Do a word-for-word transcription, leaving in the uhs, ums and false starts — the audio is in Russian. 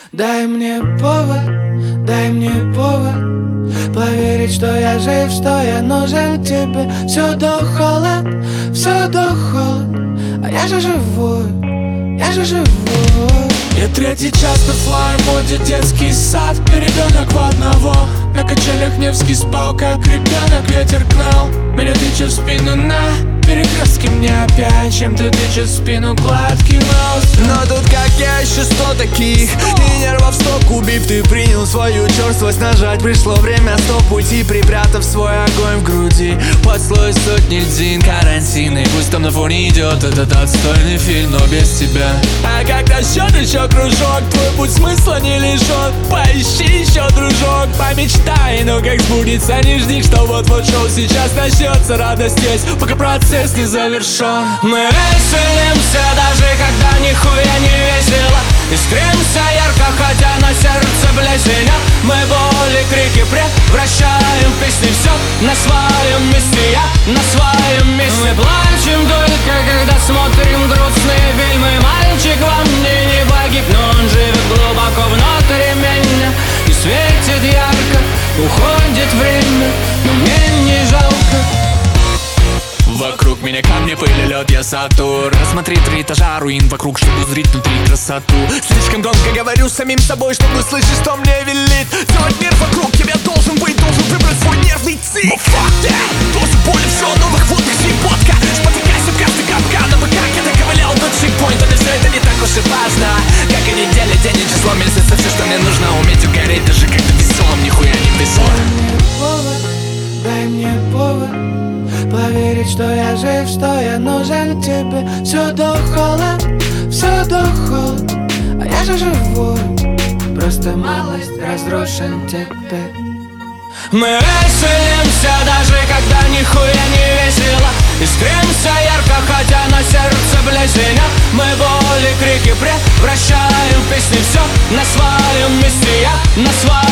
Дай мне повод, дай мне повод поверить, что я жив, что я нужен тебе. Все до холод, все до холод, а я же живой, я же живой. Я третий час на флай-моде, детский сад, ребенок в одного. На качелях Невский спал, как ребенок, ветер гнал меня тыча в спину на перекрестке. Мне опять чем-то тычет в спину гладкий нос. Но тут как я еще сто таких, и нервов сто кубив. Ты принял свою черствость, нажать пришло время стоп уйти, припрятав свой огонь в груди под слой сотни льдин карантина. И пусть там на фоне идет этот отстойный фильм, но без тебя. А как насчет еще кружок? Твой путь смысла не лишен. Поищи еще, дружок, помечтай, но как сбудется, не жди, что вот-вот шоу сейчас начнется. Радость есть, пока процесс не завершен. Мы веселимся, даже когда нихуя не весело. Искримся ярко, хотя на сердце плесень. Мы боли, крики превращаем в песни. Все на своем месте, я на своем месте. Мы плачем только, когда смотрим грустные фильмы. Мальчик во мне не погиб, но он живет глубоко внутри меня и светит ярко. Уходит время, но мне не жалко. Вокруг меня камни, пыль и лед, я Сатурн. Рассмотри три этажа руин вокруг, чтобы узреть внутри красоту. Слишком громко говорю самим собой, чтобы слышать, что мне велит. Делать мир вокруг тебя должен быть, должен выбрать свой нервный цик. Но fuck that, тоже более все новых водных щепотка. Спотыкайся в каждый капкан, но как я доковылял до чекпоинта. Но все это не так уж и важно, как и неделя, день и число месяца. Все, что мне нужно, уметь угореть, даже когда веселым нихуя не весело. Дай мне повод, дай мне повод поверить, что я жив, что я нужен тебе. Все до холод, все до холод, а я же живой, просто малость разрушен теперь. Мы веселимся, даже когда нихуя не весело. Искримся ярко, хотя на сердце плесень. Мы боли, крики превращаем в песни. Все на своем месте, я на своем.